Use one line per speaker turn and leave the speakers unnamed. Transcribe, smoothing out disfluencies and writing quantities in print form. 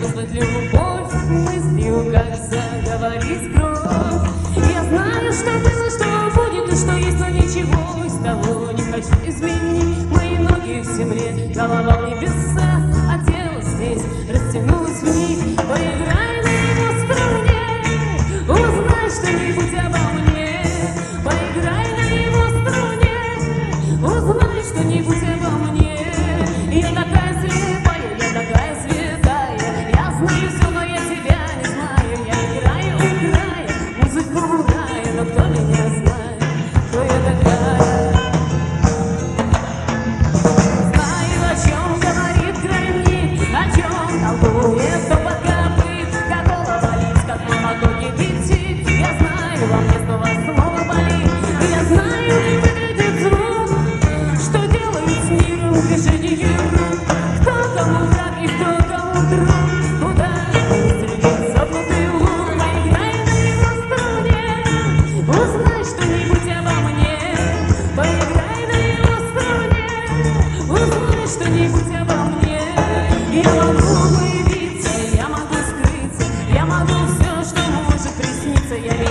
вызвать любовь мыслью, как заговорить кровь. Я знаю, что было, что будет и что есть, но ничего из того не хочу изменить. Мои ноги в земле, голова в небеса, а тело здесь растянулось в них. Поиграй на его струне, узнай что-нибудь обо мне. Поиграй на его струне, узнай что-нибудь обо мне. Я такая слепая, я такая святая, я знаю все, но я тебя не знаю. Я играю музыку рая, но кто меня знает, кто я такая? Знаю, о чем говорит гранит, о чем толкует топот копыт, как голова лист, как на ладони бить. Я знаю, во мне снова слово болит. Я знаю, не выглядит звук, что делают с миром движение рук. Кто кому враг и кто кому друг, куда среди согнутый лук. Поиграй на его струне, узнай что-нибудь обо мне. Поиграй на его струне, узнай что-нибудь обо мне. Я могу появиться, я могу скрыться, я могу все, что может присниться. Я